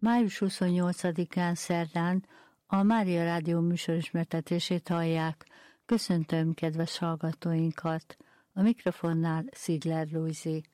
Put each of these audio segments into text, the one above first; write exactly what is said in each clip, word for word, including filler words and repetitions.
május huszonnyolcadikán szerdán a Mária Rádió műsorismertetését hallják. Köszöntöm kedves hallgatóinkat! A mikrofonnál Szigler Lujzi.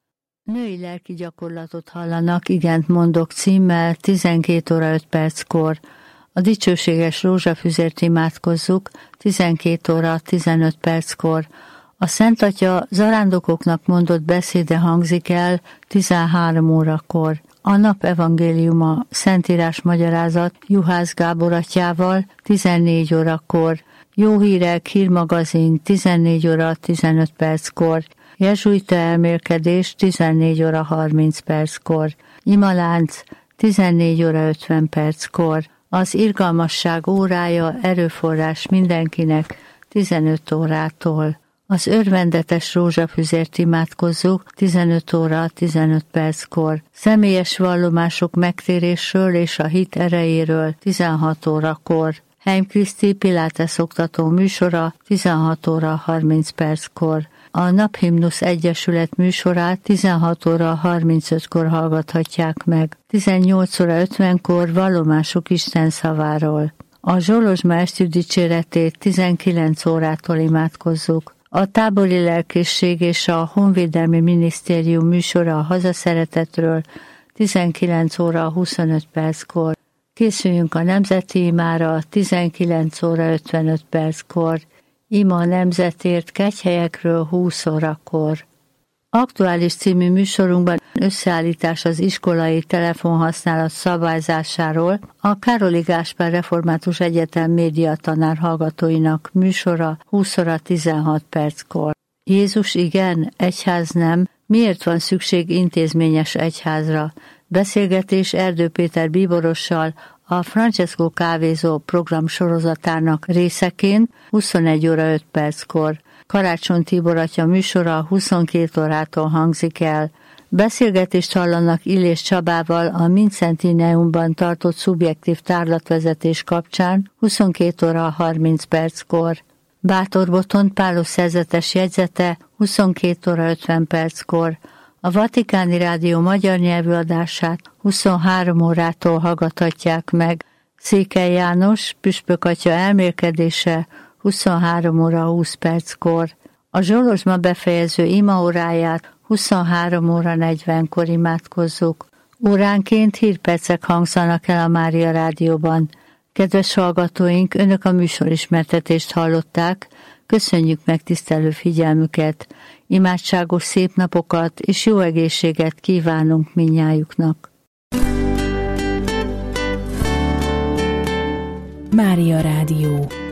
Női lelki gyakorlatot hallanak, igent mondok címmel tizenkét óra öt perckor. A dicsőséges rózsafüzért imádkozzuk tizenkét óra tizenöt perckor. A Szent Atya zarándokoknak mondott beszéde hangzik el tizenhárom órakor. A nap evangéliuma Szentírás magyarázat Juhász Gábor atyával tizennégy órakor. Jó hírek, hírmagazin tizennégy óra tizenöt perckor. Jezsuita elmélkedés tizennégy óra harminc perckor. Imalánc tizennégy óra ötven perckor. Az irgalmasság órája erőforrás mindenkinek tizenöt órától. Az örvendetes rózsafüzért imádkozzuk tizenöt óra tizenöt perckor. Személyes vallomások megtérésről és a hit erejéről tizenhat órakor. Heim Kriszti Pilates oktató műsora tizenhat óra harminc perckor. A Naphimnusz Egyesület műsorát tizenhat óra harmincötkor hallgathatják meg. tizennyolc óra ötvenkor vallomások Isten szaváról. A Zsolozsma esti dicséretét tizenkilenc órától imádkozzuk. A tábori lelkészség és a Honvédelmi Minisztérium műsora a hazaszeretetről tizenkilenc óra huszonöt perckor. Készüljünk a nemzeti imára tizenkilenc óra ötvenöt perckor. Ima a nemzetért kegyhelyekről húsz órakor. Aktuális című műsorunkban összeállítás az iskolai telefonhasználat szabályzásáról a Károli Gáspár Református Egyetem médiatanár hallgatóinak műsora húsz óra tizenhat perckor. Jézus igen, egyház nem, miért van szükség intézményes egyházra? Beszélgetés Erdő Péter bíborossal a Francesco Kávézó program sorozatának részeként huszonegy óra öt perckor. Karácsony Tibor atya műsora huszonkét órától hangzik el. Beszélgetést hallanak Illés Csabával a Mincentineumban tartott szubjektív tárlatvezetés kapcsán huszonkét óra harminc perckor. Bátor Botond Pálos szerzetes jegyzete huszonkét óra ötven perckor. A Vatikáni Rádió magyar nyelvű adását huszonhárom órától hallgathatják meg. Székely János püspök atya elmélkedése huszonhárom óra húsz perckor. A Zsolozsma befejező imaóráját huszonhárom óra negyvenkor imádkozzuk. Óránként hírpercek hangzanak el a Mária Rádióban. Kedves hallgatóink, önök a műsorismertetést hallották, köszönjük megtisztelő figyelmüket, imádságos szép napokat és jó egészséget kívánunk mindnyájuknak. Mária Rádió.